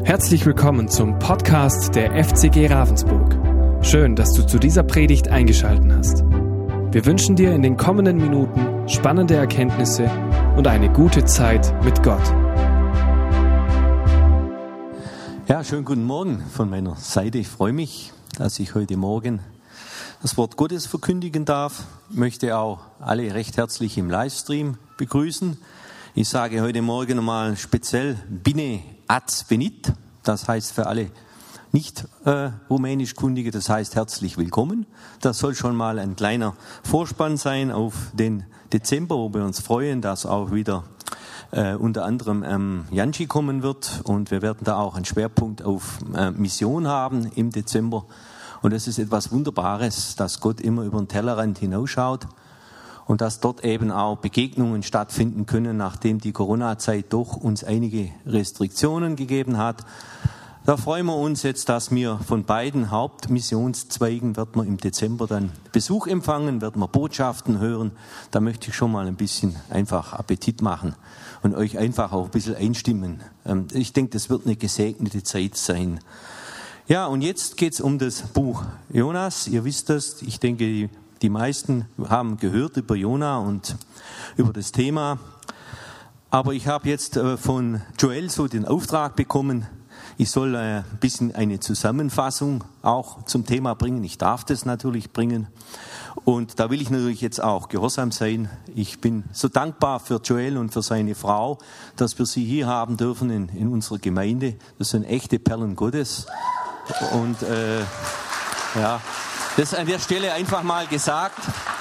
Herzlich willkommen zum Podcast der FCG Ravensburg. Schön, dass du zu dieser Predigt eingeschaltet hast. Wir wünschen dir in den kommenden Minuten spannende Erkenntnisse und eine gute Zeit mit Gott. Ja, schönen guten Morgen von meiner Seite. Ich freue mich, dass ich heute Morgen das Wort Gottes verkündigen darf. Ich möchte auch alle recht herzlich im Livestream begrüßen. Ich sage heute Morgen nochmal speziell Bine ați venit. Das heißt für alle nicht rumänischkundige, das heißt herzlich willkommen. Das soll schon mal ein kleiner Vorspann sein auf den Dezember, wo wir uns freuen, dass auch wieder unter anderem Janci kommen wird. Und wir werden da auch einen Schwerpunkt auf Mission haben im Dezember. Und das ist etwas Wunderbares, dass Gott immer über den Tellerrand hinausschaut und dass dort eben auch Begegnungen stattfinden können, nachdem die Corona-Zeit doch uns einige Restriktionen gegeben hat. Da freuen wir uns jetzt, dass wir von beiden Hauptmissionszweigen wird man im Dezember dann Besuch empfangen, werden wir Botschaften hören. Da möchte ich schon mal ein bisschen einfach Appetit machen und euch einfach auch ein bisschen einstimmen. Ich denke, das wird eine gesegnete Zeit sein. Ja, und jetzt geht's um das Buch Jonas. Ihr wisst das, ich denke, die meisten haben gehört über Jona und über das Thema. Aber ich habe jetzt von Joel so den Auftrag bekommen, ich soll ein bisschen eine Zusammenfassung auch zum Thema bringen. Ich darf das natürlich bringen. Und da will ich natürlich jetzt auch gehorsam sein. Ich bin so dankbar für Joel und für seine Frau, dass wir sie hier haben dürfen in unserer Gemeinde. Das sind echte Perlen Gottes. Und ja, das an der Stelle einfach mal gesagt.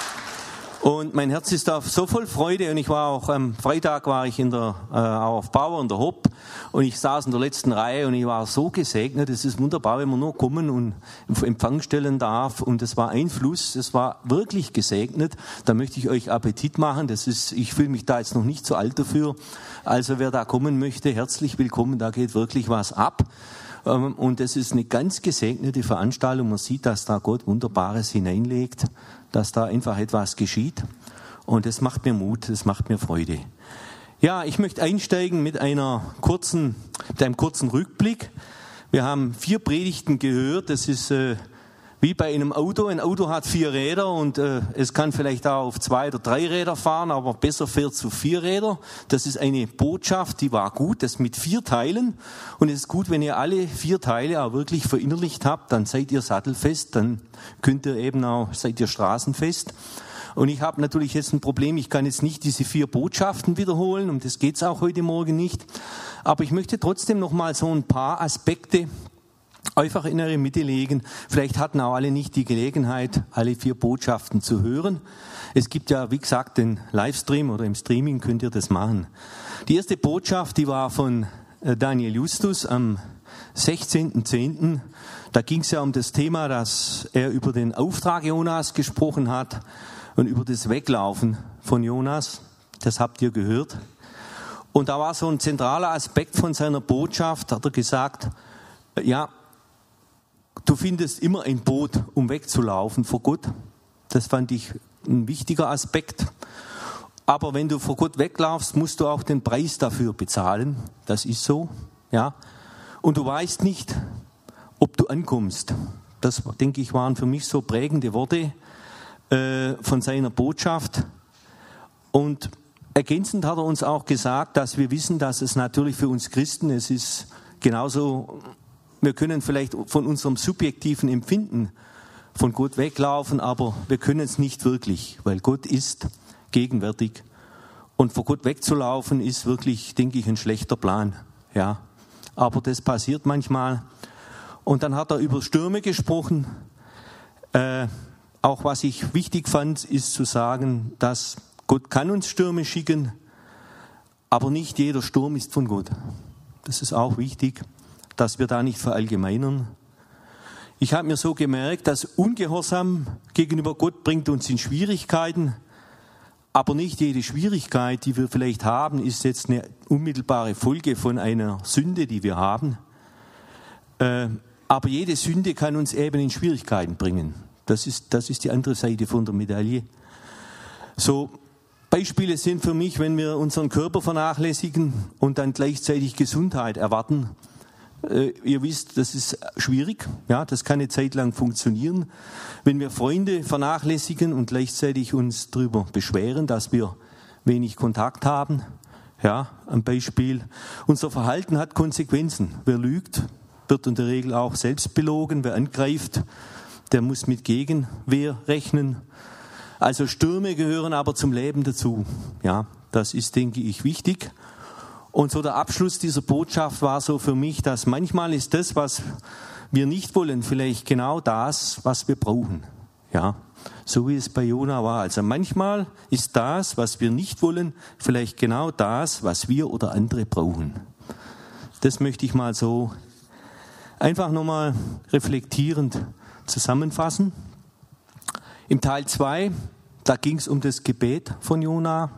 Und mein Herz ist da so voll Freude. Und ich war auch am Freitag auch auf Bauer in der Hopp. Und ich saß in der letzten Reihe und ich war so gesegnet. Es ist wunderbar, wenn man nur kommen und Empfang stellen darf. Und es war ein Fluss, es war wirklich gesegnet. Da möchte ich euch Appetit machen. Ich fühle mich da jetzt noch nicht zu alt dafür. Also wer da kommen möchte, herzlich willkommen. Da geht wirklich was ab. Und es ist eine ganz gesegnete Veranstaltung. Man sieht, dass da Gott Wunderbares hineinlegt, dass da einfach etwas geschieht. Und das macht mir Mut, das macht mir Freude. Ja, ich möchte einsteigen mit einem kurzen Rückblick. Wir haben 4 Predigten gehört. Das ist wie bei einem Auto. Ein Auto hat 4 Räder und es kann vielleicht auch auf 2 oder 3 Räder fahren, aber besser fährt zu 4 Räder. Das ist eine Botschaft, die war gut, das mit 4 Teilen. Und es ist gut, wenn ihr alle 4 Teile auch wirklich verinnerlicht habt, dann seid ihr sattelfest, dann seid ihr straßenfest. Und ich habe natürlich jetzt ein Problem, ich kann jetzt nicht diese 4 Botschaften wiederholen, um das geht's auch heute Morgen nicht. Aber ich möchte trotzdem noch mal so ein paar Aspekte einfach in eure Mitte legen. Vielleicht hatten auch alle nicht die Gelegenheit, alle 4 Botschaften zu hören. Es gibt ja, wie gesagt, den Livestream oder im Streaming könnt ihr das machen. Die erste Botschaft, die war von Daniel Justus am 16.10. Da ging es ja um das Thema, dass er über den Auftrag Jonas gesprochen hat und über das Weglaufen von Jonas. Das habt ihr gehört. Und da war so ein zentraler Aspekt von seiner Botschaft, hat er gesagt, ja, du findest immer ein Boot, um wegzulaufen vor Gott. Das fand ich ein wichtiger Aspekt. Aber wenn du vor Gott weglaufst, musst du auch den Preis dafür bezahlen. Das ist so, ja. Und du weißt nicht, ob du ankommst. Das, denke ich, waren für mich so prägende Worte von seiner Botschaft. Und ergänzend hat er uns auch gesagt, dass wir wissen, dass es natürlich für uns Christen, es ist genauso, wir können vielleicht von unserem subjektiven Empfinden von Gott weglaufen, aber wir können es nicht wirklich, weil Gott ist gegenwärtig. Und vor Gott wegzulaufen ist wirklich, denke ich, ein schlechter Plan. Ja, aber das passiert manchmal. Und dann hat er über Stürme gesprochen. Auch was ich wichtig fand, ist zu sagen, dass Gott kann uns Stürme schicken, aber nicht jeder Sturm ist von Gott. Das ist auch wichtig, dass wir da nicht verallgemeinern. Ich habe mir so gemerkt, dass Ungehorsam gegenüber Gott bringt uns in Schwierigkeiten, aber nicht jede Schwierigkeit, die wir vielleicht haben, ist jetzt eine unmittelbare Folge von einer Sünde, die wir haben. Aber jede Sünde kann uns eben in Schwierigkeiten bringen. Das ist die andere Seite von der Medaille. So Beispiele sind für mich, wenn wir unseren Körper vernachlässigen und dann gleichzeitig Gesundheit erwarten, Ihr wisst, das ist schwierig. Ja, das kann eine Zeit lang funktionieren. Wenn wir Freunde vernachlässigen und gleichzeitig uns darüber beschweren, dass wir wenig Kontakt haben. Ja, ein Beispiel. Unser Verhalten hat Konsequenzen. Wer lügt, wird in der Regel auch selbst belogen. Wer angreift, der muss mit Gegenwehr rechnen. Also Stürme gehören aber zum Leben dazu. Ja, das ist, denke ich, wichtig. Und so der Abschluss dieser Botschaft war so für mich, dass manchmal ist das, was wir nicht wollen, vielleicht genau das, was wir brauchen. Ja, so wie es bei Jona war. Also manchmal ist das, was wir nicht wollen, vielleicht genau das, was wir oder andere brauchen. Das möchte ich mal so einfach nochmal reflektierend zusammenfassen. Im Teil 2, da ging es um das Gebet von Jona.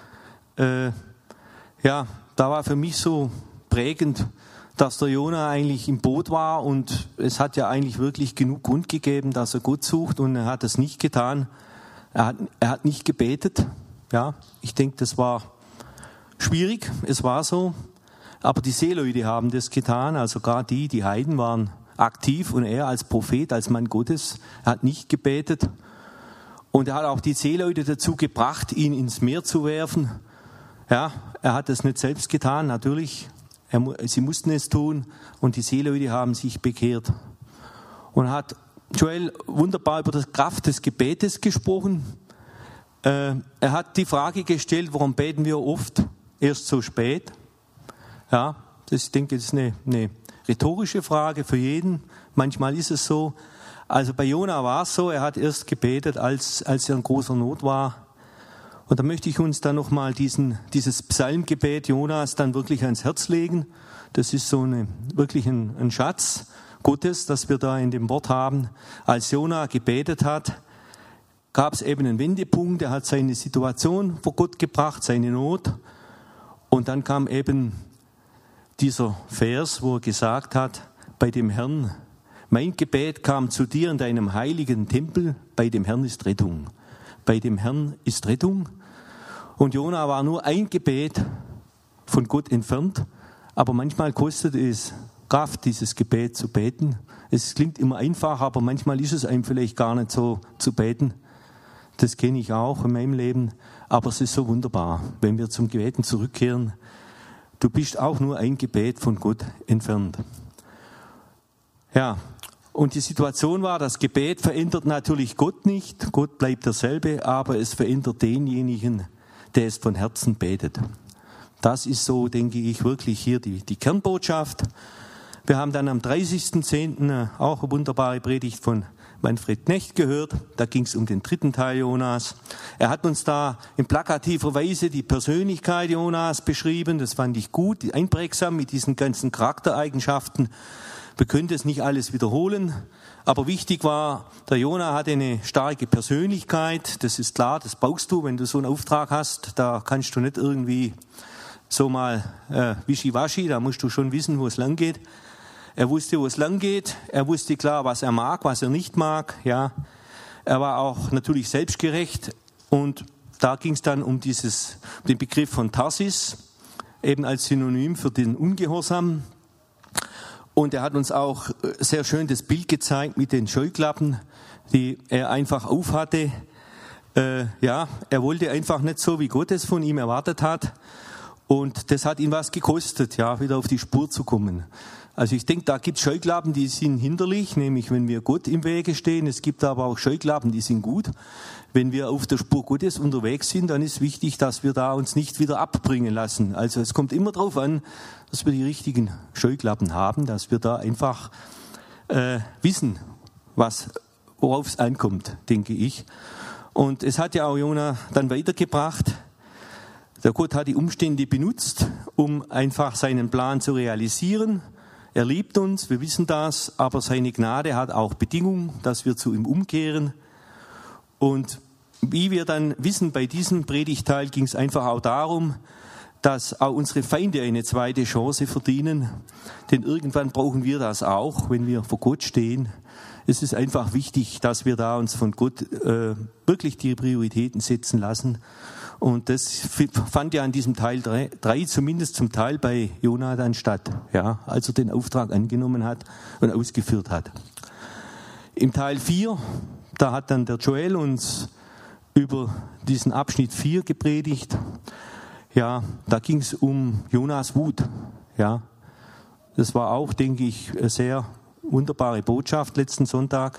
Da war für mich so prägend, dass der Jona eigentlich im Boot war und es hat ja eigentlich wirklich genug Grund gegeben, dass er Gott sucht und er hat es nicht getan. Er hat nicht gebetet. Ja, ich denke, das war schwierig, es war so. Aber die Seeleute haben das getan, also gerade die Heiden waren aktiv und er als Prophet, als Mann Gottes, er hat nicht gebetet. Und er hat auch die Seeleute dazu gebracht, ihn ins Meer zu werfen. Ja, er hat das nicht selbst getan, natürlich. Sie mussten es tun und die Seeleute haben sich bekehrt. Und hat Joel wunderbar über die Kraft des Gebetes gesprochen. Er hat die Frage gestellt, warum beten wir oft erst so spät? Ja, ich denke, das ist eine rhetorische Frage für jeden. Manchmal ist es so. Also bei Jona war es so, er hat erst gebetet, als er in großer Not war. Und da möchte ich uns dann nochmal dieses Psalmgebet Jonas dann wirklich ans Herz legen. Das ist so wirklich ein Schatz Gottes, das wir da in dem Wort haben. Als Jona gebetet hat, gab es eben einen Wendepunkt. Er hat seine Situation vor Gott gebracht, seine Not. Und dann kam eben dieser Vers, wo er gesagt hat, bei dem Herrn, mein Gebet kam zu dir in deinem heiligen Tempel, bei dem Herrn ist Rettung. Bei dem Herrn ist Rettung. Und Jona war nur ein Gebet von Gott entfernt, aber manchmal kostet es Kraft, dieses Gebet zu beten. Es klingt immer einfach, aber manchmal ist es einem vielleicht gar nicht so zu beten. Das kenne ich auch in meinem Leben, aber es ist so wunderbar, wenn wir zum Gebeten zurückkehren. Du bist auch nur ein Gebet von Gott entfernt. Ja, und die Situation war, das Gebet verändert natürlich Gott nicht. Gott bleibt derselbe, aber es verändert denjenigen, der es von Herzen betet. Das ist so, denke ich, wirklich hier die Kernbotschaft. Wir haben dann am 30.10. auch eine wunderbare Predigt von Manfred Knecht gehört. Da ging es um den 3. Teil Jonas. Er hat uns da in plakativer Weise die Persönlichkeit Jonas beschrieben. Das fand ich gut, einprägsam mit diesen ganzen Charaktereigenschaften. Wir können das nicht alles wiederholen, aber wichtig war, der Jona hatte eine starke Persönlichkeit, das ist klar, das brauchst du, wenn du so einen Auftrag hast, da kannst du nicht irgendwie so mal wischiwaschi, da musst du schon wissen, wo es lang geht. Er wusste, wo es lang geht, er wusste klar, was er mag, was er nicht mag, ja. Er war auch natürlich selbstgerecht und da ging es dann um den Begriff von Tarsis, eben als Synonym für den Ungehorsam. Und er hat uns auch sehr schön das Bild gezeigt mit den Scheuklappen, die er einfach aufhatte. Er wollte einfach nicht so, wie Gott es von ihm erwartet hat. Und das hat ihn was gekostet, ja, wieder auf die Spur zu kommen. Also ich denke, da gibt es Scheuklappen, die sind hinderlich, nämlich wenn wir Gott im Wege stehen. Es gibt aber auch Scheuklappen, die sind gut. Wenn wir auf der Spur Gottes unterwegs sind, dann ist wichtig, dass wir da uns nicht wieder abbringen lassen. Also es kommt immer darauf an, dass wir die richtigen Scheuklappen haben, dass wir da einfach wissen, worauf es ankommt, denke ich. Und es hat ja auch Jona dann weitergebracht. Der Gott hat die Umstände benutzt, um einfach seinen Plan zu realisieren. Er liebt uns, wir wissen das, aber seine Gnade hat auch Bedingungen, dass wir zu ihm umkehren. Und wie wir dann wissen, bei diesem Predigtteil ging es einfach auch darum, dass auch unsere Feinde eine zweite Chance verdienen. Denn irgendwann brauchen wir das auch, wenn wir vor Gott stehen. Es ist einfach wichtig, dass wir da uns von Gott wirklich die Prioritäten setzen lassen Und das fand ja an diesem Teil 3 zumindest zum Teil bei Jona dann statt, ja, als er den Auftrag angenommen hat und ausgeführt hat. Im Teil 4, da hat dann der Joel uns über diesen Abschnitt 4 gepredigt. Ja, da ging es um Jonas Wut. Ja, das war auch, denke ich, eine sehr wunderbare Botschaft letzten Sonntag.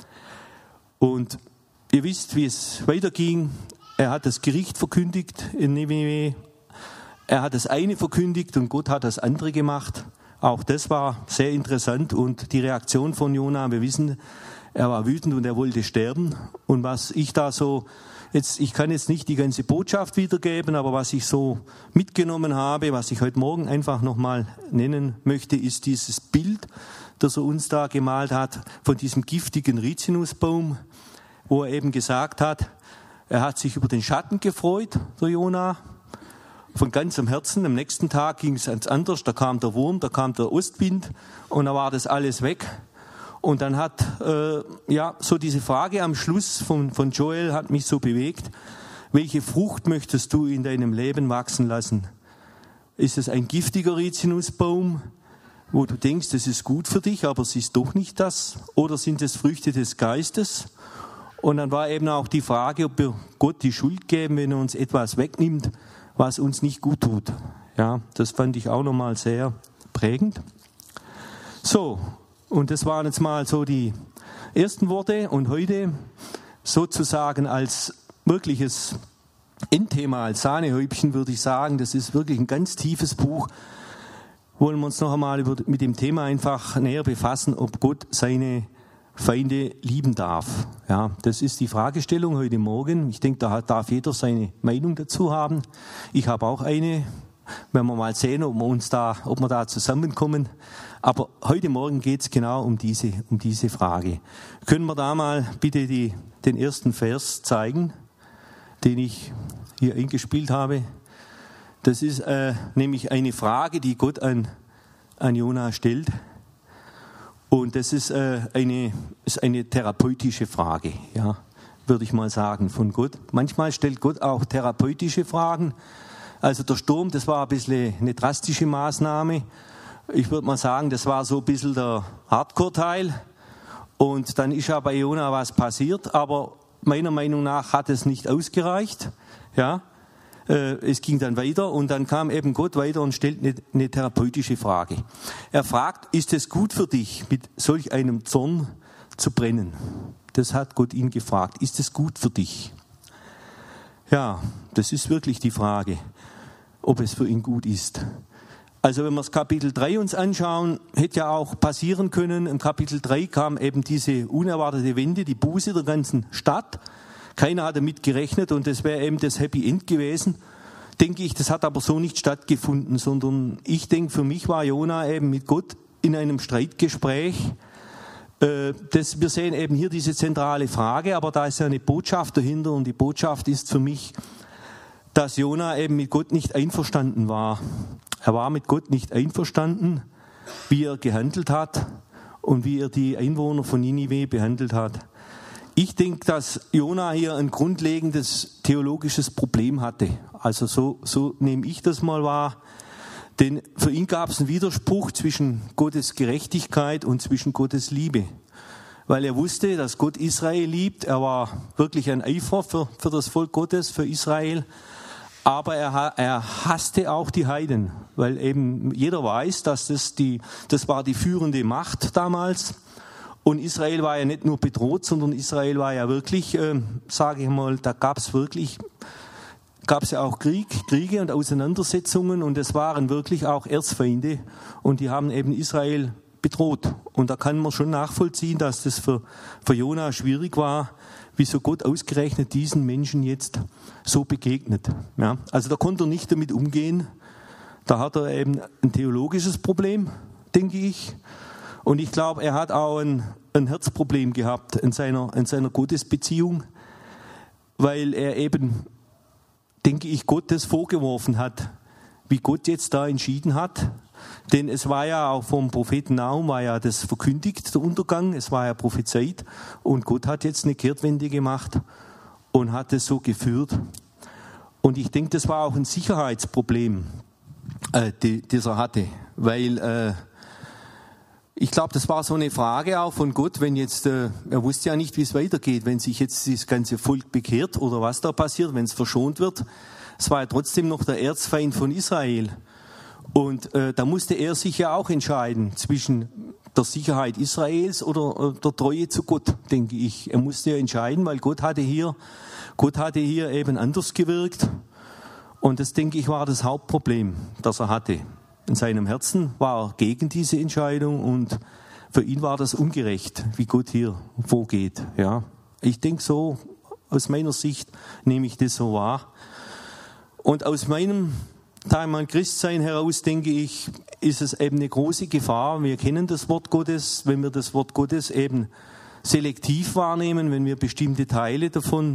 Und ihr wisst, wie es weiterging. Er hat das Gericht verkündigt in Nineve. Er hat das eine verkündigt und Gott hat das andere gemacht. Auch das war sehr interessant. Und die Reaktion von Jona, wir wissen, er war wütend und er wollte sterben. Und was ich da so, ich kann jetzt nicht die ganze Botschaft wiedergeben, aber was ich so mitgenommen habe, was ich heute Morgen einfach nochmal nennen möchte, ist dieses Bild, das er uns da gemalt hat, von diesem giftigen Rizinusbaum, wo er eben gesagt hat, er hat sich über den Schatten gefreut, der Jona, von ganzem Herzen. Am nächsten Tag ging es ganz anders, da kam der Wurm, da kam der Ostwind und da war das alles weg. Und dann hat, so diese Frage am Schluss von Joel hat mich so bewegt, welche Frucht möchtest du in deinem Leben wachsen lassen? Ist es ein giftiger Rizinusbaum, wo du denkst, das ist gut für dich, aber es ist doch nicht das? Oder sind es Früchte des Geistes? Und dann war eben auch die Frage, ob wir Gott die Schuld geben, wenn er uns etwas wegnimmt, was uns nicht gut tut. Ja, das fand ich auch nochmal sehr prägend. So, und das waren jetzt mal so die ersten Worte. Und heute sozusagen als wirkliches Endthema, als Sahnehäubchen würde ich sagen, das ist wirklich ein ganz tiefes Buch. Wollen wir uns noch einmal mit dem Thema einfach näher befassen, ob Gott seine Feinde lieben darf. Ja, das ist die Fragestellung heute Morgen. Ich denke, da darf jeder seine Meinung dazu haben. Ich habe auch eine. Werden wir mal sehen, ob wir da zusammenkommen. Aber heute Morgen geht es genau um diese Frage. Können wir da mal bitte den ersten Vers zeigen, den ich hier eingespielt habe? Das ist nämlich eine Frage, die Gott an Jona stellt. Und das ist eine therapeutische Frage, ja, würde ich mal sagen, von Gott. Manchmal stellt Gott auch therapeutische Fragen. Also der Sturm, das war ein bisschen eine drastische Maßnahme. Ich würde mal sagen, das war so ein bisschen der Hardcore-Teil. Und dann ist ja bei Jona was passiert, aber meiner Meinung nach hat es nicht ausgereicht. Ja, es ging dann weiter und dann kam eben Gott weiter und stellt eine therapeutische Frage. Er fragt, ist es gut für dich, mit solch einem Zorn zu brennen? Das hat Gott ihn gefragt. Ist es gut für dich? Ja, das ist wirklich die Frage, ob es für ihn gut ist. Also wenn wir das Kapitel 3 uns anschauen, hätte ja auch passieren können, im Kapitel 3 kam eben diese unerwartete Wende, die Buße der ganzen Stadt. Keiner hat damit gerechnet und das wäre eben das Happy End gewesen. Denke ich, das hat aber so nicht stattgefunden, sondern ich denke, für mich war Jona eben mit Gott in einem Streitgespräch. Wir sehen eben hier diese zentrale Frage, aber da ist ja eine Botschaft dahinter und die Botschaft ist für mich, dass Jona eben mit Gott nicht einverstanden war. Er war mit Gott nicht einverstanden, wie er gehandelt hat und wie er die Einwohner von Ninive behandelt hat. Ich denke, dass Jona hier ein grundlegendes theologisches Problem hatte. Also so nehme ich das mal wahr. Denn für ihn gab es einen Widerspruch zwischen Gottes Gerechtigkeit und zwischen Gottes Liebe. Weil er wusste, dass Gott Israel liebt. Er war wirklich ein Eifer für das Volk Gottes, für Israel. Aber er hasste auch die Heiden. Weil eben jeder weiß, dass das war die führende Macht damals. Und Israel war ja nicht nur bedroht, sondern Israel war ja wirklich, sage ich mal, da gab es ja auch Kriege und Auseinandersetzungen und es waren wirklich auch Erzfeinde und die haben eben Israel bedroht. Und da kann man schon nachvollziehen, dass das für Jona schwierig war, wieso Gott ausgerechnet diesen Menschen jetzt so begegnet. Ja, also da konnte er nicht damit umgehen. Da hat er eben ein theologisches Problem, denke ich. Und ich glaube, er hat auch ein Herzproblem gehabt in seiner Gottesbeziehung, weil er eben, denke ich, Gott das vorgeworfen hat, wie Gott jetzt da entschieden hat. Denn es war ja auch vom Propheten Nahum, war ja das verkündigt, der Untergang, es war ja prophezeit und Gott hat jetzt eine Kehrtwende gemacht und hat es so geführt. Und ich denke, das war auch ein Sicherheitsproblem, das er hatte, weil ich glaube, das war so eine Frage auch von Gott, wenn jetzt, er wusste ja nicht, wie es weitergeht, wenn sich jetzt das ganze Volk bekehrt oder was da passiert, wenn es verschont wird. Es war ja trotzdem noch der Erzfeind von Israel. Und da musste er sich ja auch entscheiden zwischen der Sicherheit Israels oder der Treue zu Gott, denke ich. Er musste ja entscheiden, weil Gott hatte hier eben anders gewirkt. Und das, denke ich, war das Hauptproblem, das er hatte. In seinem Herzen war er gegen diese Entscheidung und für ihn war das ungerecht, wie Gott hier vorgeht. Ja, ich denke so, aus meiner Sicht nehme ich das so wahr. Und aus meinem Christsein heraus, denke ich, ist es eben eine große Gefahr. Wir kennen das Wort Gottes, wenn wir das Wort Gottes eben selektiv wahrnehmen, wenn wir bestimmte Teile davon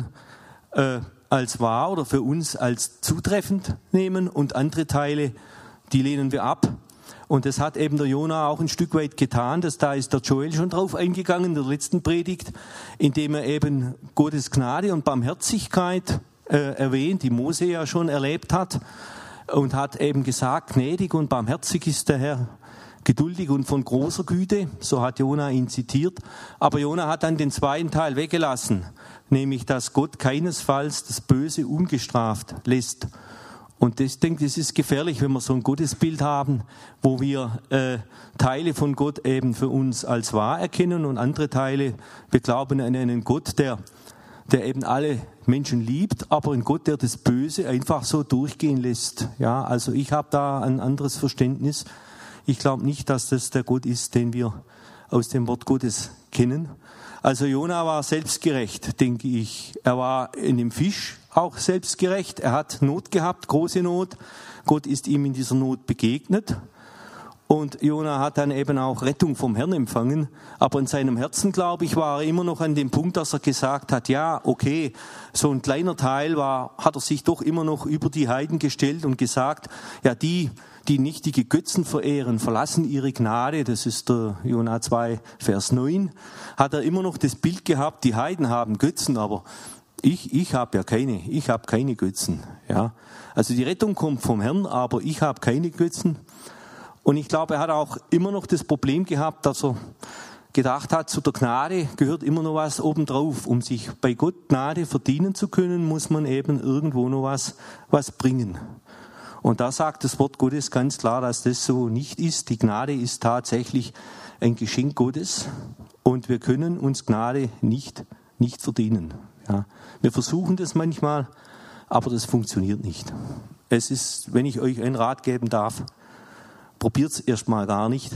als wahr oder für uns als zutreffend nehmen und andere Teile, die lehnen wir ab. Und das hat eben der Jona auch ein Stück weit getan. Da ist der Joel schon drauf eingegangen in der letzten Predigt, indem er eben Gottes Gnade und Barmherzigkeit erwähnt, die Mose ja schon erlebt hat. Und hat eben gesagt, gnädig und barmherzig ist der Herr, geduldig und von großer Güte. So hat Jona ihn zitiert. Aber Jona hat dann den zweiten Teil weggelassen, nämlich, dass Gott keinesfalls das Böse ungestraft lässt. Und ich denke, das ist gefährlich, wenn wir so ein Gottesbild haben, wo wir Teile von Gott eben für uns als wahr erkennen und andere Teile, wir glauben an einen Gott, der eben alle Menschen liebt, aber ein Gott, der das Böse einfach so durchgehen lässt. Ja, also ich habe da ein anderes Verständnis. Ich glaube nicht, dass das der Gott ist, den wir aus dem Wort Gottes kennen. Also Jona war selbstgerecht, denke ich. Er war in dem Fisch auch selbstgerecht. Er hat Not gehabt, große Not. Gott ist ihm in dieser Not begegnet. Und Jona hat dann eben auch Rettung vom Herrn empfangen. Aber in seinem Herzen, glaube ich, war er immer noch an dem Punkt, dass er gesagt hat, ja, okay, so ein kleiner Teil hat er sich doch immer noch über die Heiden gestellt und gesagt, ja, die nichtige Götzen verehren, verlassen ihre Gnade. Das ist der Jona 2, Vers 9. Hat er immer noch das Bild gehabt, die Heiden haben Götzen, aber ich habe ja keine Götzen. Ja. Also die Rettung kommt vom Herrn, aber ich habe keine Götzen. Und ich glaube, er hat auch immer noch das Problem gehabt, dass er gedacht hat, zu der Gnade gehört immer noch was obendrauf. Um sich bei Gott Gnade verdienen zu können, muss man eben irgendwo noch was bringen. Und da sagt das Wort Gottes ganz klar, dass das so nicht ist. Die Gnade ist tatsächlich ein Geschenk Gottes und wir können uns Gnade nicht verdienen. Ja. Wir versuchen das manchmal, aber das funktioniert nicht. Es ist, wenn ich euch einen Rat geben darf, probiert es erstmal gar nicht.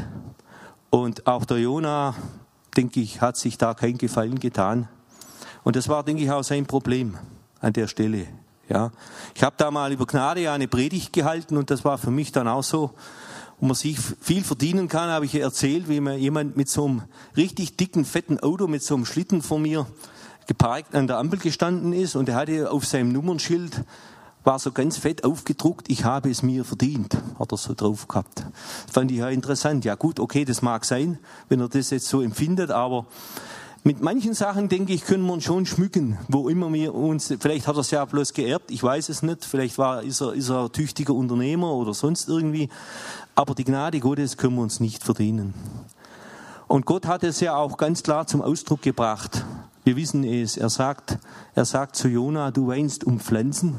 Und auch der Jona, denke ich, hat sich da keinen Gefallen getan. Und das war, denke ich, auch sein Problem an der Stelle. Ja. Ich habe da mal über Gnade eine Predigt gehalten und das war für mich dann auch so, wo man sich viel verdienen kann, habe ich erzählt, wie mir jemand mit so einem richtig dicken, fetten Auto, mit so einem Schlitten vor mir geparkt an der Ampel gestanden ist und er hatte auf seinem Nummernschild, war so ganz fett aufgedruckt, ich habe es mir verdient, hat er so drauf gehabt. Das fand ich ja interessant. Ja gut, okay, das mag sein, wenn er das jetzt so empfindet, aber mit manchen Sachen, denke ich, können wir uns schon schmücken, wo immer wir uns, vielleicht hat er es ja bloß geerbt, ich weiß es nicht, vielleicht ist er tüchtiger Unternehmer oder sonst irgendwie, aber die Gnade Gottes können wir uns nicht verdienen. Und Gott hat es ja auch ganz klar zum Ausdruck gebracht. Wir wissen es, er sagt zu Jona, du weinst um Pflanzen,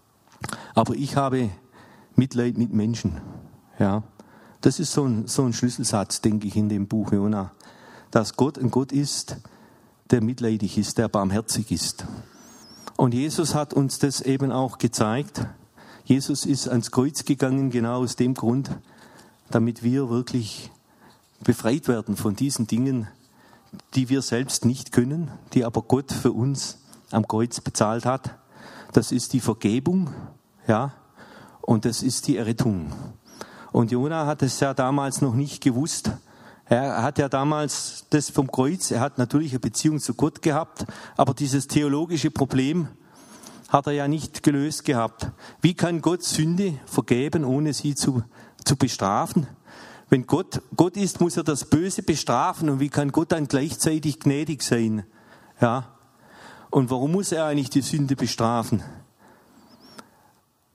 aber ich habe Mitleid mit Menschen. Ja, das ist so ein Schlüsselsatz, denke ich, in dem Buch Jona, dass Gott ein Gott ist, der mitleidig ist, der barmherzig ist. Und Jesus hat uns das eben auch gezeigt. Jesus ist ans Kreuz gegangen, genau aus dem Grund, damit wir wirklich befreit werden von diesen Dingen, die wir selbst nicht können, die aber Gott für uns am Kreuz bezahlt hat. Das ist die Vergebung, ja, und das ist die Errettung. Und Jona hat es ja damals noch nicht gewusst. Er hat ja damals das vom Kreuz, er hat natürlich eine Beziehung zu Gott gehabt, aber dieses theologische Problem hat er ja nicht gelöst gehabt. Wie kann Gott Sünde vergeben, ohne sie zu bestrafen? Wenn Gott ist, muss er das Böse bestrafen und wie kann Gott dann gleichzeitig gnädig sein? Ja. Und warum muss er eigentlich die Sünde bestrafen?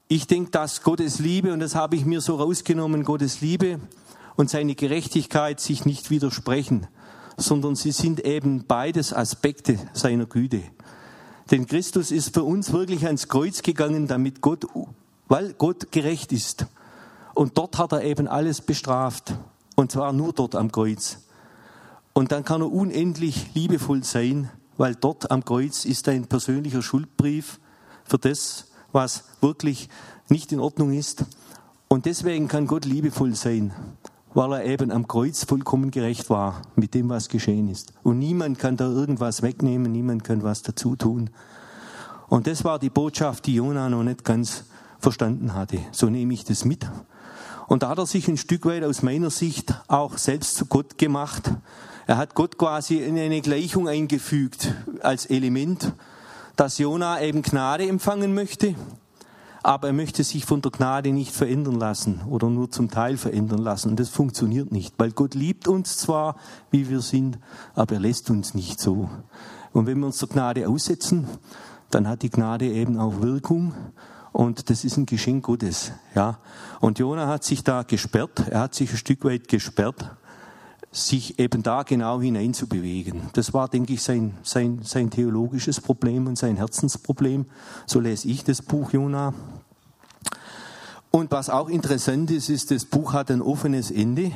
ich denke, dass Gottes Liebe, und das habe ich mir so rausgenommen, Gottes Liebe und seine Gerechtigkeit sich nicht widersprechen, sondern sie sind eben beides Aspekte seiner Güte. Denn Christus ist für uns wirklich ans Kreuz gegangen, weil Gott gerecht ist. Und dort hat er eben alles bestraft. Und zwar nur dort am Kreuz. Und dann kann er unendlich liebevoll sein, weil dort am Kreuz ist ein persönlicher Schuldbrief für das, was wirklich nicht in Ordnung ist. Und deswegen kann Gott liebevoll sein, weil er eben am Kreuz vollkommen gerecht war mit dem, was geschehen ist. Und niemand kann da irgendwas wegnehmen, niemand kann was dazu tun. Und das war die Botschaft, die Jona noch nicht ganz verstanden hatte. So nehme ich das mit. Und da hat er sich ein Stück weit aus meiner Sicht auch selbst zu Gott gemacht. Er hat Gott quasi in eine Gleichung eingefügt als Element, dass Jona eben Gnade empfangen möchte, aber er möchte sich von der Gnade nicht verändern lassen oder nur zum Teil verändern lassen. Und das funktioniert nicht, weil Gott liebt uns zwar, wie wir sind, aber er lässt uns nicht so. Und wenn wir uns der Gnade aussetzen, dann hat die Gnade eben auch Wirkung. Und das ist ein Geschenk Gottes. Ja. Und Jona hat sich da gesperrt, er hat sich ein Stück weit gesperrt, sich eben da genau hineinzubewegen. Das war, denke ich, sein theologisches Problem und sein Herzensproblem. So lese ich das Buch Jona. Und was auch interessant ist, das Buch hat ein offenes Ende.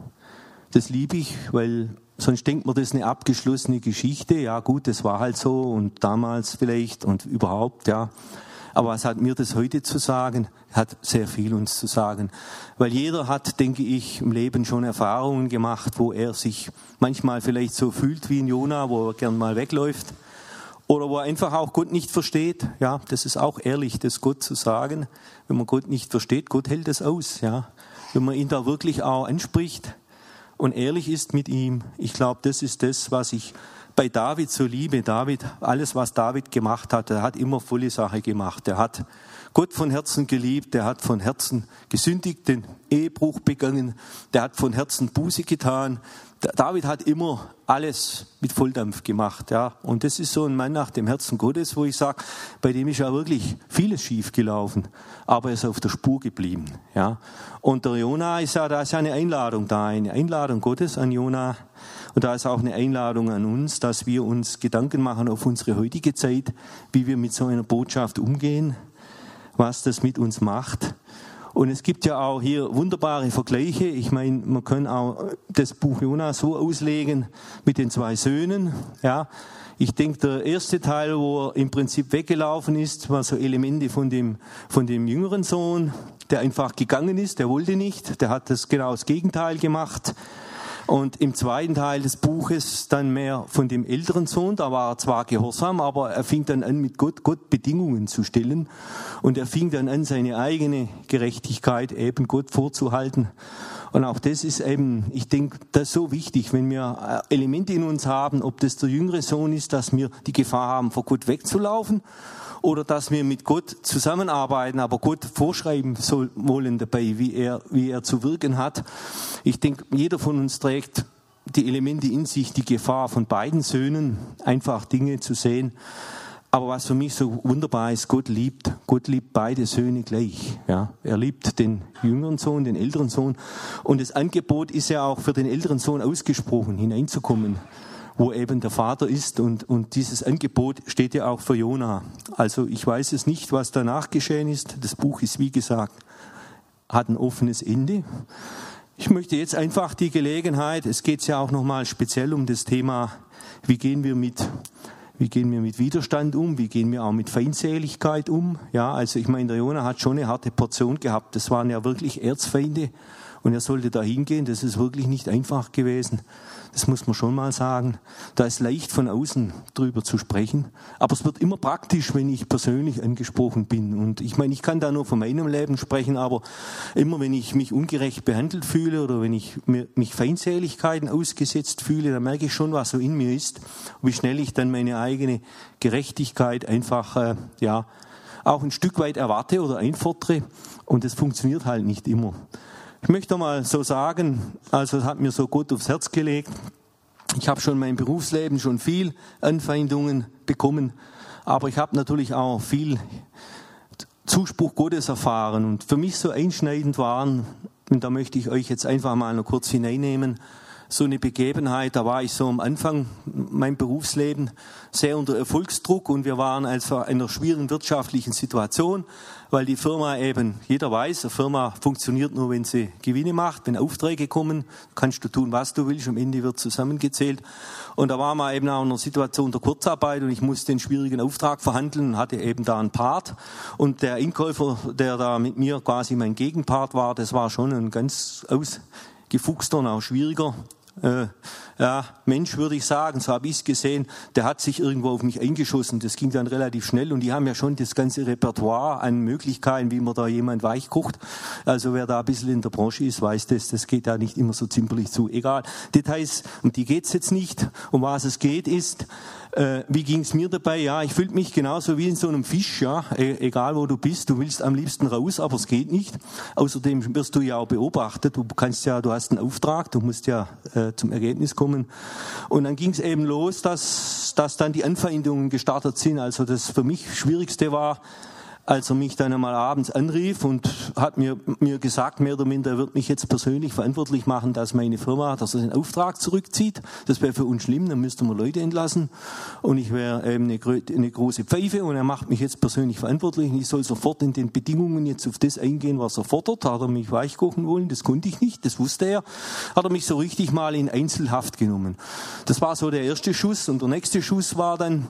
Das liebe ich, weil sonst denkt man, das ist eine abgeschlossene Geschichte. Ja gut, das war halt so und damals vielleicht und überhaupt, ja. Aber was hat mir das heute zu sagen? Hat sehr viel uns zu sagen. Weil jeder hat, denke ich, im Leben schon Erfahrungen gemacht, wo er sich manchmal vielleicht so fühlt wie ein Jona, wo er gern mal wegläuft. Oder wo er einfach auch Gott nicht versteht. Ja, das ist auch ehrlich, das Gott zu sagen. Wenn man Gott nicht versteht, Gott hält es aus. Ja, wenn man ihn da wirklich auch anspricht und ehrlich ist mit ihm. Ich glaube, das ist das, was ich bei David so liebe. David, alles was David gemacht hat, er hat immer volle Sache gemacht. Er hat Gott von Herzen geliebt, er hat von Herzen gesündigt, den Ehebruch begangen, der hat von Herzen Buße getan. David hat immer alles mit Volldampf gemacht. Ja. Und das ist so ein Mann nach dem Herzen Gottes, wo ich sage, bei dem ist ja wirklich vieles schief gelaufen, aber er ist auf der Spur geblieben. Ja. Und der Jona ist ja, da ist ja eine Einladung da, eine Einladung Gottes an Jona. Und da ist auch eine Einladung an uns, dass wir uns Gedanken machen auf unsere heutige Zeit, wie wir mit so einer Botschaft umgehen, was das mit uns macht. Und es gibt ja auch hier wunderbare Vergleiche. Ich meine, man kann auch das Buch Jona so auslegen mit den 2 Söhnen. Ja, ich denke, der erste Teil, wo er im Prinzip weggelaufen ist, war so Elemente von dem jüngeren Sohn, der einfach gegangen ist, der wollte nicht, der hat genau das Gegenteil gemacht. Und im zweiten Teil des Buches dann mehr von dem älteren Sohn, da war er zwar gehorsam, aber er fing dann an, mit Gott Bedingungen zu stellen. Und er fing dann an, seine eigene Gerechtigkeit eben Gott vorzuhalten. Und auch das ist eben, ich denke, das ist so wichtig, wenn wir Elemente in uns haben, ob das der jüngere Sohn ist, dass wir die Gefahr haben, vor Gott wegzulaufen, oder dass wir mit Gott zusammenarbeiten, aber Gott vorschreiben wollen dabei, wie er zu wirken hat. Ich denke, jeder von uns trägt die Elemente in sich, die Gefahr von beiden Söhnen, einfach Dinge zu sehen. Aber was für mich so wunderbar ist, Gott liebt beide Söhne gleich. Ja, er liebt den jüngeren Sohn, den älteren Sohn. Und das Angebot ist ja auch für den älteren Sohn ausgesprochen, hineinzukommen, wo eben der Vater ist. Und dieses Angebot steht ja auch für Jona. Also ich weiß es nicht, was danach geschehen ist. Das Buch ist, wie gesagt, hat ein offenes Ende. Ich möchte jetzt einfach die Gelegenheit, es geht ja auch nochmal speziell um das Thema, wie gehen wir mit Widerstand um, wie gehen wir auch mit Feindseligkeit um. Ja, also ich meine, der Jona hat schon eine harte Portion gehabt. Das waren ja wirklich Erzfeinde und er sollte da hingehen. Das ist wirklich nicht einfach gewesen. Das muss man schon mal sagen. Da ist leicht von außen drüber zu sprechen. Aber es wird immer praktisch, wenn ich persönlich angesprochen bin. Und ich meine, ich kann da nur von meinem Leben sprechen, aber immer wenn ich mich ungerecht behandelt fühle oder wenn ich mich Feindseligkeiten ausgesetzt fühle, dann merke ich schon, was so in mir ist. Wie schnell ich dann meine eigene Gerechtigkeit einfach, auch ein Stück weit erwarte oder einfordere. Und das funktioniert halt nicht immer. Ich möchte mal so sagen, also es hat mir so Gott aufs Herz gelegt. Ich habe schon in meinem Berufsleben schon viel Anfeindungen bekommen, aber ich habe natürlich auch viel Zuspruch Gottes erfahren. Und für mich so einschneidend waren, und da möchte ich euch jetzt einfach mal noch kurz hineinnehmen, so eine Begebenheit, da war ich so am Anfang mein Berufsleben sehr unter Erfolgsdruck und wir waren also in einer schwierigen wirtschaftlichen Situation, weil die Firma eben, jeder weiß, eine Firma funktioniert nur, wenn sie Gewinne macht, wenn Aufträge kommen, kannst du tun, was du willst, am Ende wird zusammengezählt. Und da waren wir eben auch in einer Situation der Kurzarbeit und ich musste einen schwierigen Auftrag verhandeln und hatte eben da einen Part. Und der Einkäufer, der da mit mir quasi mein Gegenpart war, das war schon ein ganz ausgefuchster und auch schwieriger Mensch, würde ich sagen, so habe ich es gesehen, der hat sich irgendwo auf mich eingeschossen, das ging dann relativ schnell und die haben ja schon das ganze Repertoire an Möglichkeiten, wie man da jemand weichkocht. Also wer da ein bisschen in der Branche ist, weiß das geht da nicht immer so zimperlich zu. Egal, Details, um die geht's jetzt nicht. Um was es geht ist, wie ging's mir dabei? Ja, ich fühle mich genauso wie in so einem Fisch, ja, egal wo du bist, du willst am liebsten raus, aber es geht nicht. Außerdem wirst du ja auch beobachtet, du hast einen Auftrag, du musst ja zum Ergebnis kommen. Und dann ging's eben los, dass dann die Anfeindungen gestartet sind. Also das für mich Schwierigste war, als er mich dann einmal abends anrief und hat mir gesagt, mehr oder minder, er wird mich jetzt persönlich verantwortlich machen, dass meine Firma, dass er den Auftrag zurückzieht. Das wäre für uns schlimm, dann müssten wir Leute entlassen. Und ich wäre eben eine große Pfeife und er macht mich jetzt persönlich verantwortlich. Und ich soll sofort in den Bedingungen jetzt auf das eingehen, was er fordert. Hat er mich weichkochen wollen, das konnte ich nicht, das wusste er. Hat er mich so richtig mal in Einzelhaft genommen. Das war so der erste Schuss und der nächste Schuss war dann,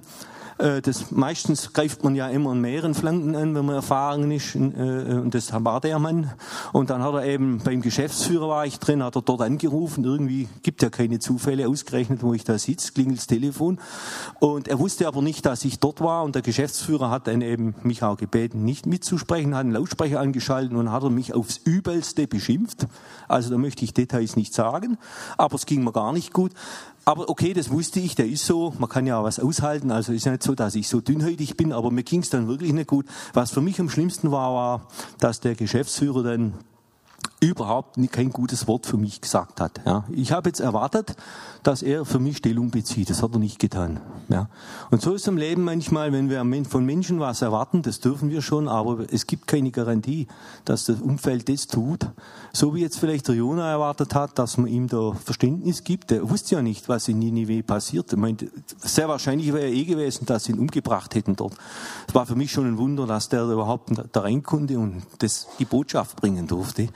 meistens greift man ja immer an mehreren Flanken an, wenn man erfahren ist, und das war der Mann. Und dann hat er eben, beim Geschäftsführer war ich drin, hat er dort angerufen, irgendwie gibt ja keine Zufälle, ausgerechnet, wo ich da sitze, klingelt das Telefon. Und er wusste aber nicht, dass ich dort war und der Geschäftsführer hat dann eben mich auch gebeten, nicht mitzusprechen, hat einen Lautsprecher angeschaltet und hat er mich aufs Übelste beschimpft. Also da möchte ich Details nicht sagen, aber es ging mir gar nicht gut. Aber okay, das wusste ich, der ist so, man kann ja auch was aushalten, also ist ja nicht so, dass ich so dünnhäutig bin, aber mir ging es dann wirklich nicht gut. Was für mich am schlimmsten war, dass der Geschäftsführer dann überhaupt kein gutes Wort für mich gesagt hat. Ja. Ich habe jetzt erwartet, dass er für mich Stellung bezieht. Das hat er nicht getan. Ja. Und so ist es im Leben manchmal, wenn wir von Menschen was erwarten, das dürfen wir schon, aber es gibt keine Garantie, dass das Umfeld das tut. So wie jetzt vielleicht der Jona erwartet hat, dass man ihm da Verständnis gibt. Der wusste ja nicht, was in Ninive passiert. Ich meine, sehr wahrscheinlich wäre ja gewesen, dass sie ihn umgebracht hätten dort. Es war für mich schon ein Wunder, dass der überhaupt da rein konnte und die Botschaft bringen durfte.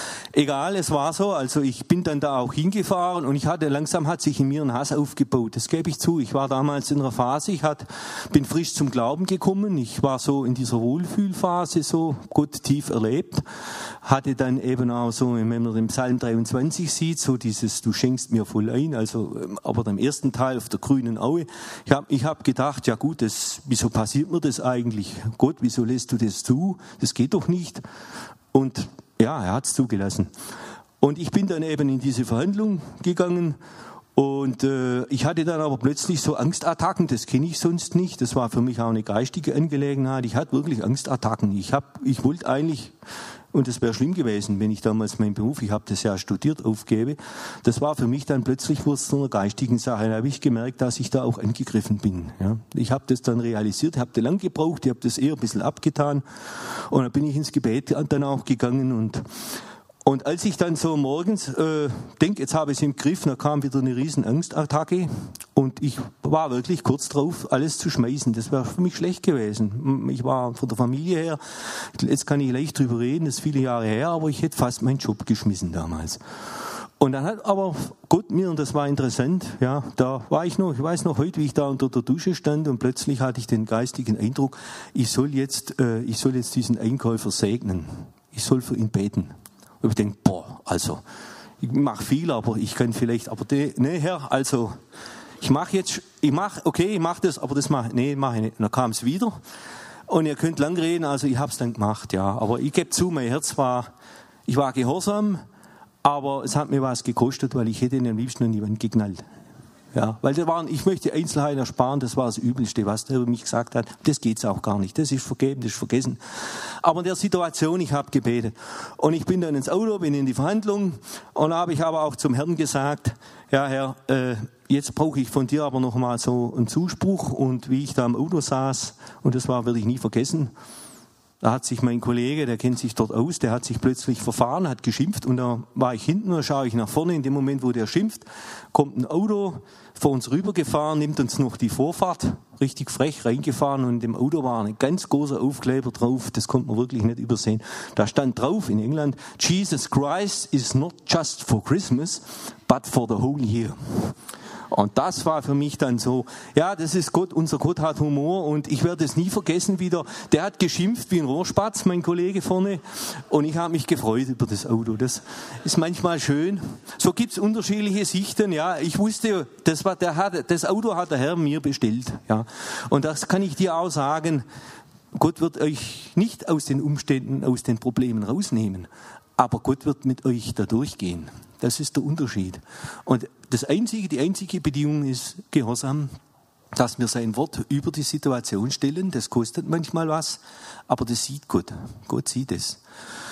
Egal, es war so, also ich bin dann da auch hingefahren und langsam hat sich in mir ein Hass aufgebaut, das gebe ich zu. Ich war damals in einer Phase, bin frisch zum Glauben gekommen, ich war so in dieser Wohlfühlphase, so Gott tief erlebt, hatte dann eben auch so, wenn man den Psalm 23 sieht, so dieses, du schenkst mir voll ein, also aber beim ersten Teil auf der grünen Aue, ich hab gedacht, ja gut, wieso passiert mir das eigentlich? Gott, wieso lässt du das zu? Das geht doch nicht. Und ja, er hat es zugelassen. Und ich bin dann eben in diese Verhandlung gegangen und ich hatte dann aber plötzlich so Angstattacken, das kenne ich sonst nicht. Das war für mich auch eine geistige Angelegenheit. Ich hatte wirklich Angstattacken. Ich wollte eigentlich, und das wäre schlimm gewesen, wenn ich damals meinen Beruf, ich habe das ja studiert, aufgebe. Das war für mich dann plötzlich zu einer geistigen Sache. Da habe ich gemerkt, dass ich da auch angegriffen bin. Ja. Ich habe das dann realisiert, habe das lang gebraucht, ich habe das eher ein bisschen abgetan und dann bin ich ins Gebet dann auch gegangen und als ich dann so morgens denke, jetzt habe ich es im Griff, dann kam wieder eine riesen Angstattacke und ich war wirklich kurz drauf, alles zu schmeißen. Das wäre für mich schlecht gewesen. Ich war von der Familie her, jetzt kann ich leicht drüber reden, das ist viele Jahre her, aber ich hätte fast meinen Job geschmissen damals. Und dann hat aber Gott mir, und das war interessant, ja, da war ich weiß noch heute, wie ich da unter der Dusche stand und plötzlich hatte ich den geistigen Eindruck, ich soll jetzt diesen Einkäufer segnen. Ich soll für ihn beten. Und ich denke, also, ich mache viel, aber ich kann vielleicht, Herr, also, ich mache das, aber mache ich nicht. Und dann kam es wieder. Und ihr könnt lang reden, also ich habe es dann gemacht, ja. Aber ich gebe zu, mein Herz ich war gehorsam, aber es hat mir was gekostet, weil ich hätte ihn am liebsten an die Wand geknallt. Ja, weil ich möchte Einzelheiten ersparen, das war das Übelste, was der über mich gesagt hat. Das geht's auch gar nicht, das ist vergeben, das ist vergessen. Aber in der Situation, ich habe gebetet. Und ich bin dann ins Auto, bin in die Verhandlung und habe ich aber auch zum Herrn gesagt, ja Herr, jetzt brauche ich von dir aber noch mal so einen Zuspruch. Und wie ich da im Auto saß, und das werde ich nie vergessen, Da hat sich mein Kollege, der kennt sich dort aus, der hat sich plötzlich verfahren, hat geschimpft und da war ich hinten, da schaue ich nach vorne, in dem Moment, wo der schimpft, kommt ein Auto vor uns rübergefahren, nimmt uns noch die Vorfahrt, richtig frech reingefahren und in dem Auto war ein ganz großer Aufkleber drauf, das konnte man wirklich nicht übersehen. Da stand drauf in England, Jesus Christ is not just for Christmas, but for the whole year. Und das war für mich dann so, ja, das ist Gott, unser Gott hat Humor und ich werde es nie vergessen wieder. Der hat geschimpft wie ein Rohrspatz, mein Kollege vorne, und ich habe mich gefreut über das Auto. Das ist manchmal schön. So gibt's unterschiedliche Sichten, ja. Ich wusste, das Auto hat der Herr mir bestellt, ja. Und das kann ich dir auch sagen, Gott wird euch nicht aus den Umständen, aus den Problemen rausnehmen, aber Gott wird mit euch da durchgehen. Das ist der Unterschied. Und die einzige Bedingung ist Gehorsam, dass wir sein Wort über die Situation stellen. Das kostet manchmal was, aber das sieht Gott. Gott sieht es.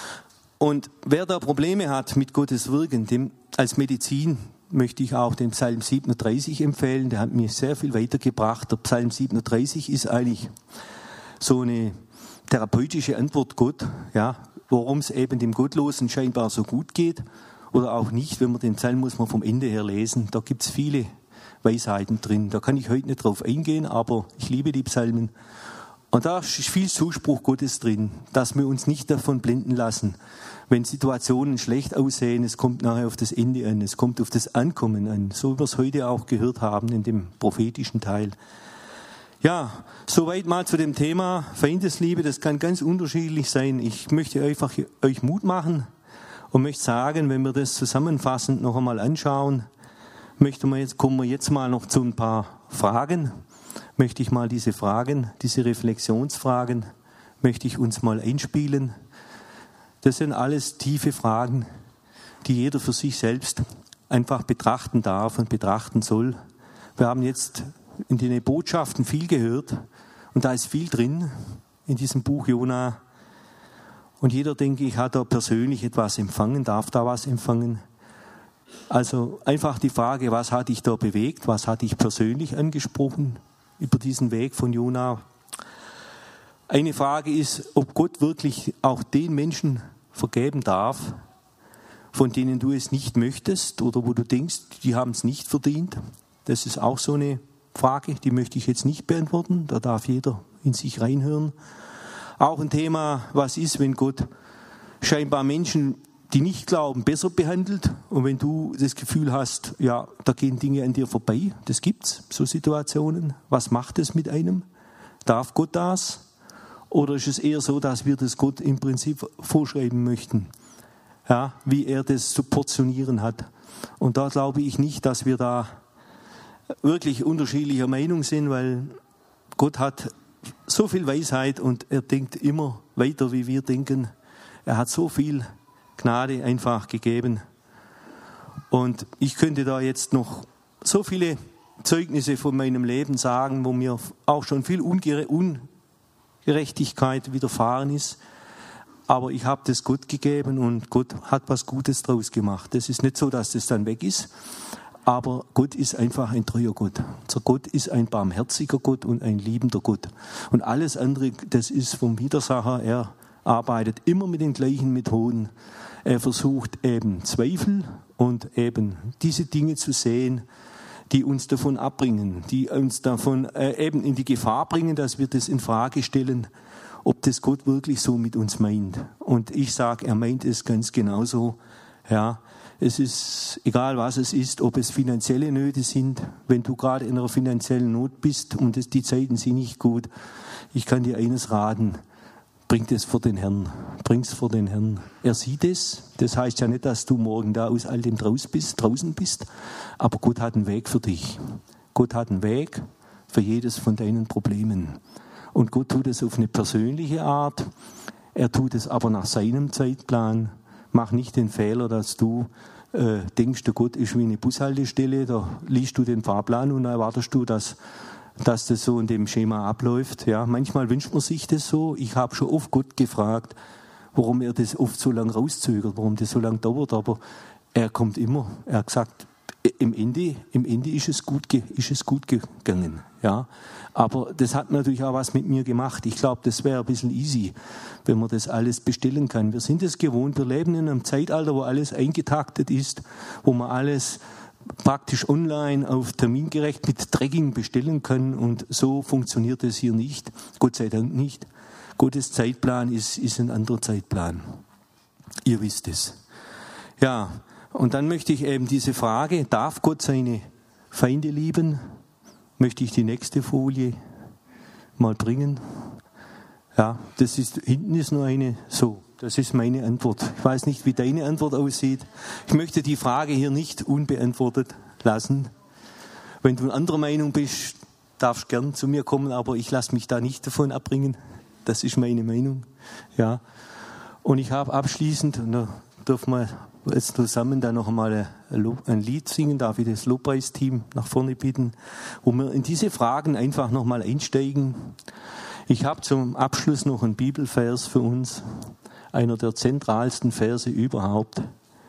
Und wer da Probleme hat mit Gottes Wirken, dem als Medizin möchte ich auch den Psalm 37 empfehlen. Der hat mir sehr viel weitergebracht. Der Psalm 37 ist eigentlich so eine therapeutische Antwort Gott, ja, worum es eben dem Gottlosen scheinbar so gut geht. Oder auch nicht, wenn man den Psalm muss man vom Ende her lesen. Da gibt es viele Weisheiten drin. Da kann ich heute nicht drauf eingehen, aber ich liebe die Psalmen. Und da ist viel Zuspruch Gottes drin, dass wir uns nicht davon blenden lassen. Wenn Situationen schlecht aussehen, es kommt nachher auf das Ende an, es kommt auf das Ankommen an. So wie wir es heute auch gehört haben in dem prophetischen Teil. Ja, soweit mal zu dem Thema Feindesliebe. Das kann ganz unterschiedlich sein. Ich möchte einfach euch Mut machen. Und möchte sagen, wenn wir das zusammenfassend noch einmal anschauen, kommen wir jetzt mal noch zu ein paar Fragen. Möchte ich mal diese Fragen, diese Reflexionsfragen, möchte ich uns mal einspielen. Das sind alles tiefe Fragen, die jeder für sich selbst einfach betrachten darf und betrachten soll. Wir haben jetzt in den Botschaften viel gehört und da ist viel drin in diesem Buch Jona. Und jeder, denke ich, hat da persönlich etwas empfangen, darf da was empfangen. Also einfach die Frage, was hat dich da bewegt, was hat dich persönlich angesprochen über diesen Weg von Jona? Eine Frage ist, ob Gott wirklich auch den Menschen vergeben darf, von denen du es nicht möchtest oder wo du denkst, die haben es nicht verdient. Das ist auch so eine Frage, die möchte ich jetzt nicht beantworten. Da darf jeder in sich reinhören. Auch ein Thema, was ist, wenn Gott scheinbar Menschen, die nicht glauben, besser behandelt und wenn du das Gefühl hast, ja, da gehen Dinge an dir vorbei, das gibt's, so Situationen. Was macht es mit einem? Darf Gott das? Oder ist es eher so, dass wir das Gott im Prinzip vorschreiben möchten, ja, wie er das zu portionieren hat? Und da glaube ich nicht, dass wir da wirklich unterschiedlicher Meinung sind, weil Gott hat so viel Weisheit und er denkt immer weiter, wie wir denken. Er hat so viel Gnade einfach gegeben. Und ich könnte da jetzt noch so viele Zeugnisse von meinem Leben sagen, wo mir auch schon viel Ungerechtigkeit widerfahren ist. Aber ich habe das Gott gegeben und Gott hat was Gutes draus gemacht. Das ist nicht so, dass das dann weg ist. Aber Gott ist einfach ein treuer Gott. Unser Gott ist ein barmherziger Gott und ein liebender Gott. Und alles andere, das ist vom Widersacher. Er arbeitet immer mit den gleichen Methoden. Er versucht eben Zweifel und eben diese Dinge zu sehen, die uns davon abbringen, die uns davon eben in die Gefahr bringen, dass wir das in Frage stellen, ob das Gott wirklich so mit uns meint. Und ich sage, er meint es ganz genauso. Ja, es ist egal, was es ist, ob es finanzielle Nöte sind. Wenn du gerade in einer finanziellen Not bist und die Zeiten sind nicht gut, ich kann dir eines raten: Bring es vor den Herrn. Bring's vor den Herrn. Er sieht es. Das heißt ja nicht, dass du morgen da aus all dem draußen bist. Aber Gott hat einen Weg für dich. Gott hat einen Weg für jedes von deinen Problemen. Und Gott tut es auf eine persönliche Art. Er tut es aber nach seinem Zeitplan. Mach nicht den Fehler, dass du denkst, der Gott ist wie eine Bushaltestelle. Da liest du den Fahrplan und dann erwartest du, dass das so in dem Schema abläuft. Ja, manchmal wünscht man sich das so. Ich habe schon oft Gott gefragt, warum er das oft so lange rauszögert, warum das so lange dauert. Aber er kommt immer. Er hat gesagt, im Ende ist es gut gegangen. Ja. Aber das hat natürlich auch was mit mir gemacht. Ich glaube, das wäre ein bisschen easy, wenn man das alles bestellen kann. Wir sind es gewohnt, wir leben in einem Zeitalter, wo alles eingetaktet ist, wo man alles praktisch online auf termingerecht mit Tracking bestellen kann, und so funktioniert es hier nicht. Gott sei Dank nicht. Gottes Zeitplan ist ein anderer Zeitplan. Ihr wisst es. Ja, und dann möchte ich eben diese Frage, darf Gott seine Feinde lieben? Möchte ich die nächste Folie mal bringen? Ja, hinten ist nur eine, so, das ist meine Antwort. Ich weiß nicht, wie deine Antwort aussieht. Ich möchte die Frage hier nicht unbeantwortet lassen. Wenn du anderer Meinung bist, darfst du gern zu mir kommen, aber ich lasse mich da nicht davon abbringen. Das ist meine Meinung. Ja. Und ich habe abschließend, und da dürfen wir jetzt zusammen dann noch einmal ein Lied singen, darf ich das Lobpreisteam nach vorne bitten, wo wir in diese Fragen einfach noch mal einsteigen. Ich habe zum Abschluss noch einen Bibelvers für uns, einer der zentralsten Verse überhaupt,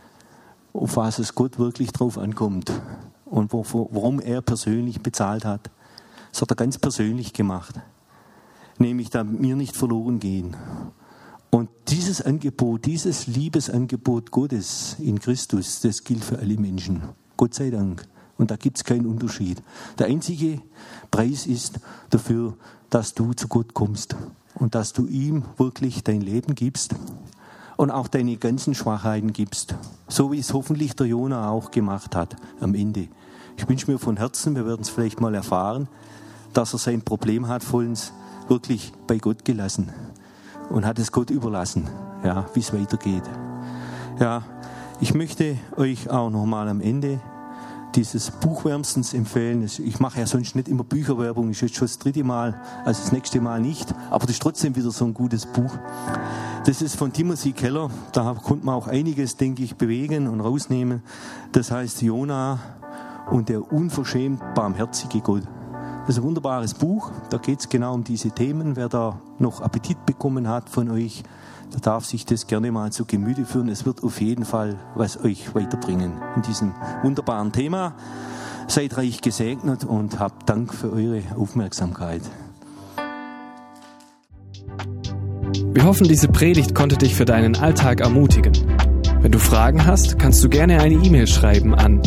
auf was es Gott wirklich drauf ankommt und warum er persönlich bezahlt hat. Das hat er ganz persönlich gemacht, nämlich damit wir nicht verloren gehen. Und dieses Angebot, dieses Liebesangebot Gottes in Christus, das gilt für alle Menschen. Gott sei Dank. Und da gibt es keinen Unterschied. Der einzige Preis ist dafür, dass du zu Gott kommst und dass du ihm wirklich dein Leben gibst und auch deine ganzen Schwachheiten gibst. So wie es hoffentlich der Jona auch gemacht hat am Ende. Ich wünsche mir von Herzen, wir werden es vielleicht mal erfahren, dass er sein Problem hat vollends wirklich bei Gott gelassen. Und hat es Gott überlassen, ja, wie es weitergeht. Ja, ich möchte euch auch nochmal am Ende dieses Buch wärmstens empfehlen. Ich mache ja sonst nicht immer Bücherwerbung, ist jetzt schon das 3. Mal, also das nächste Mal nicht, aber das ist trotzdem wieder so ein gutes Buch. Das ist von Timothy Keller, da konnte man auch einiges, denke ich, bewegen und rausnehmen. Das heißt Jona und der unverschämt barmherzige Gott. Das ist ein wunderbares Buch, da geht es genau um diese Themen. Wer da noch Appetit bekommen hat von euch, der darf sich das gerne mal zu Gemüte führen. Es wird auf jeden Fall was euch weiterbringen in diesem wunderbaren Thema. Seid reich gesegnet und habt Dank für eure Aufmerksamkeit. Wir hoffen, diese Predigt konnte dich für deinen Alltag ermutigen. Wenn du Fragen hast, kannst du gerne eine E-Mail schreiben an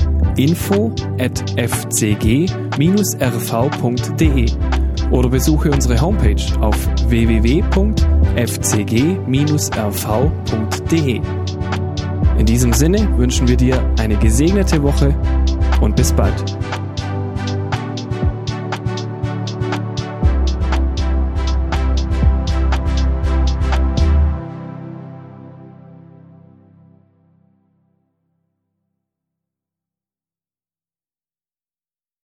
info@fcg-rv.de oder besuche unsere Homepage auf www.fcg-rv.de. In diesem Sinne wünschen wir dir eine gesegnete Woche und bis bald.